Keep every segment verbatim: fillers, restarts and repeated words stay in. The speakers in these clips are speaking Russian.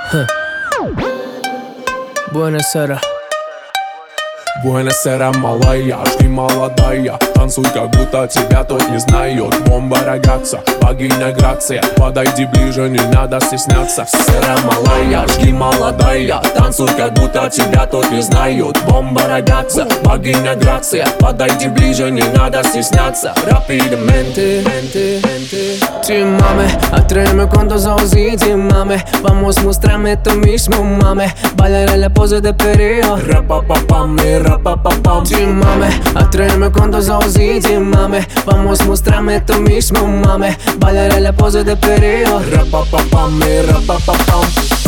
Huh. Buonasera. Буэнос-Айрес, малая, жди молодая. Танцуй, как будто тебя тут не знают. Бомба рогатца, богиня Грация. Подойди ближе, не надо стесняться. Сера, малая, жди молодая. Танцуй, как будто тебя тут не знают. Бомба рогатца, богиня Грация. Подойди ближе, не надо стесняться. Rapidamente, mente, mente. Ti mame, attraerme quando sausi ti mame. Vamos, mostrame tu mismo mame. Bailar la pose de pereo. Rapapapam, rapapapam. Ti mame, attraerme quando sausi ti mame. Vamos, mostrame tu mismo mame. Bailar la pose de pereo. Rapapapam, rapapapam.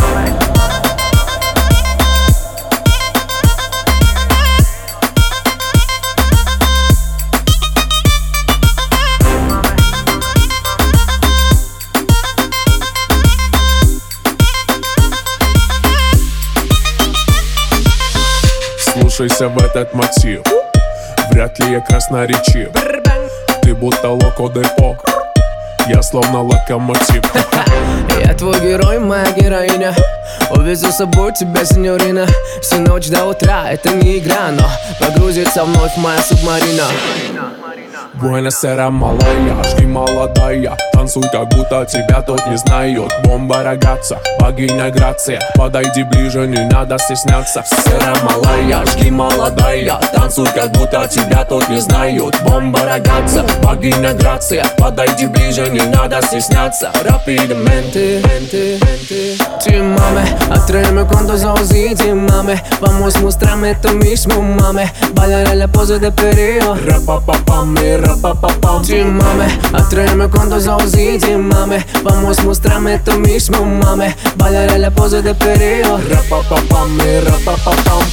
Слушайся в этот мотив. Вряд ли я красноречив. Ты будто локо-депо. Я словно локомотив. Я твой герой, моя героиня. Увезу с собой тебя, сеньорина. Всю ночь до утра, это не игра, но погрузится вновь моя субмарина. Буэнос-Айрес, малая, жди молодая. Танцуй, как будто тебя тут не знают. Бомба рогатца, богиня Грация. Подойди ближе, не надо стесняться. Сера, малая, жди молодая. Танцуй, как будто тебя тут не знают. Бомба рогатца, богиня Грация. Подойди ближе, не надо стесняться. Rapidamente, mente, mente. Ti mame, attraerme quando sausi ti mame. Vamos, mostrame tu mismo mame. Bailar la pose de pereo. Rapapapam, rapapapam. Ti mame, attraerme quando sausi ti mame. Vamos, mostrame tu mismo mame. Bailar la pose de pereo. Rapapapam, rapapapam.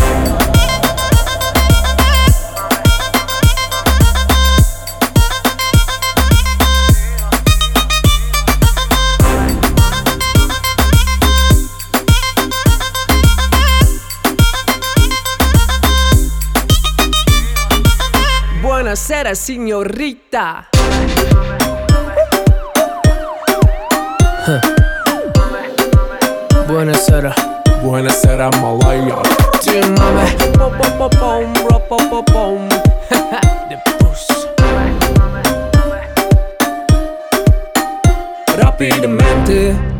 Buonasera, signorita. Huh. Buonasera. Буэнос-Айрес, малая. Ti mame, pom-pom-pom-pom, ro-pom-pom-pom. The puss. Rapidamente.